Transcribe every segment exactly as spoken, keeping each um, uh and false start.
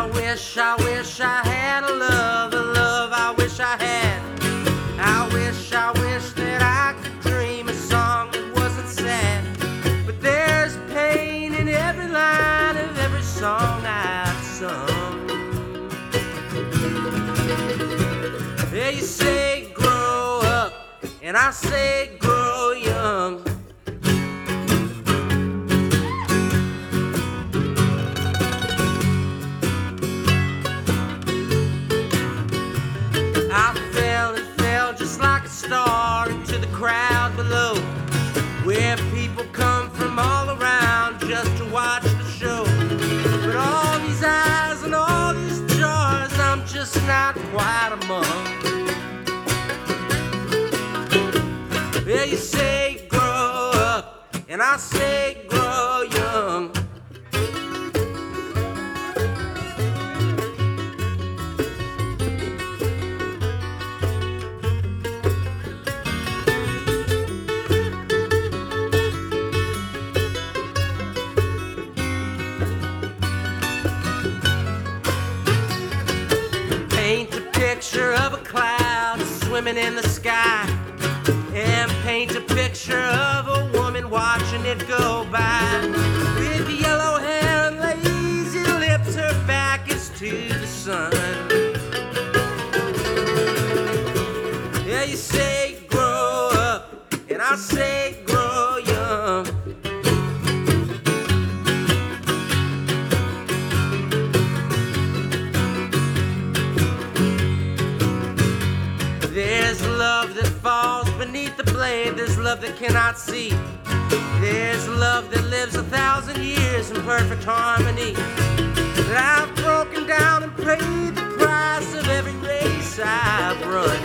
I wish, I wish I had a love, a love I wish I had. I wish, I wish that I could dream a song that wasn't sad. But there's pain in every line of every song I've sung. Yeah, you say grow up, and I say grow young. I fell and fell just like a star into the crowd below, where people come from all around just to watch the show. But all these eyes and all these jars I'm just not quite among. Yeah, you say grow up, and I say grow young. Paint a picture of a cloud swimming in the sky, and paint a picture of a woman watching it go by. With yellow hair and lazy lips, her back is to the sun. Yeah, you say grow up, and I say grow young. There's love that falls beneath the blade, there's love that cannot see. There's love that lives a thousand years in perfect harmony. But I've broken down and paid the price of every race I've run.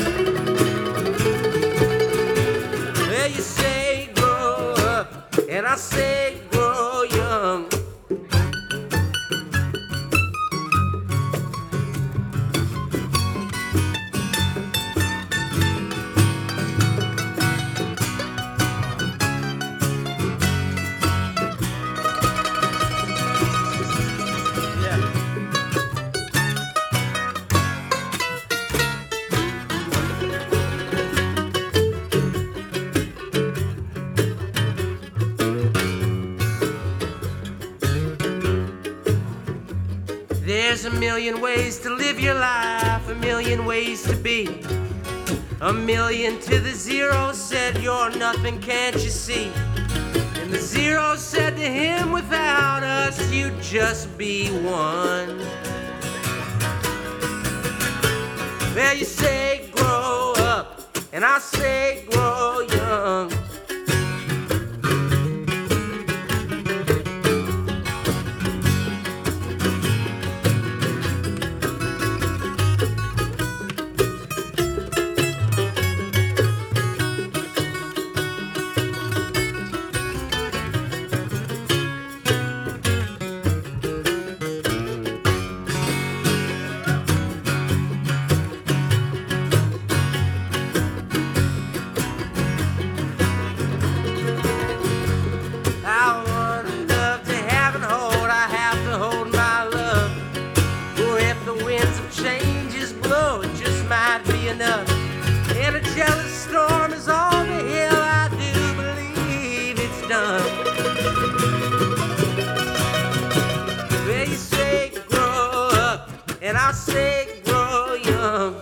Well, you say grow up, and I say grow young. There's a million ways to live your life, a million ways to be. A million to the zero said you're nothing, can't you see? And the zero said to him, without us you'd just be one. Well, you say grow up, and I say grow young. And a jealous storm is on the hill, I do believe it's done. Well, you say grow up, and I say grow young.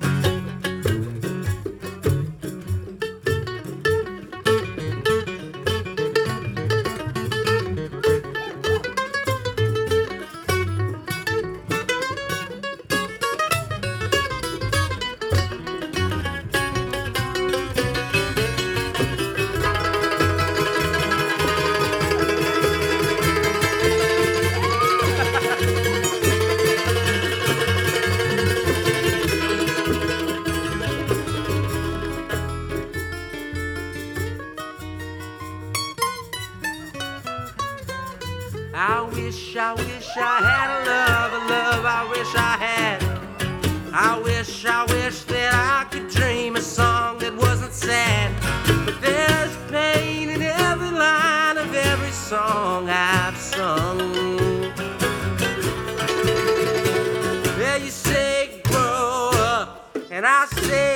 I wish, I wish I had a love, a love I wish I had. I wish, I wish that I could dream a song that wasn't sad. But there's pain in every line of every song I've sung. And I say